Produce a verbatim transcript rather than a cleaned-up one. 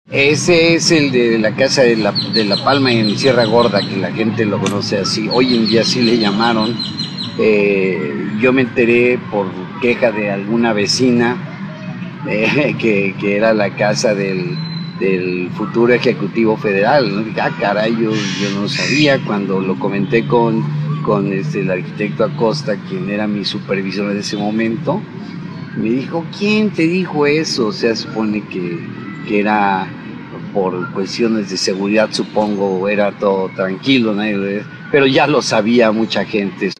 Ese es el de la casa de la, de la Palma en Sierra Gorda, que la gente lo conoce así. Hoy en día sí le llamaron. Eh, yo me enteré por queja de alguna vecina eh, que, que era la casa del, del futuro Ejecutivo Federal, ¿no? Dije, ah, caray, yo, yo no sabía. Cuando lo comenté con, con este, el arquitecto Acosta, quien era mi supervisor en ese momento, me dijo, ¿quién te dijo eso? O sea, supone que, que era por cuestiones de seguridad, supongo, era todo tranquilo, ¿no? Pero ya lo sabía mucha gente.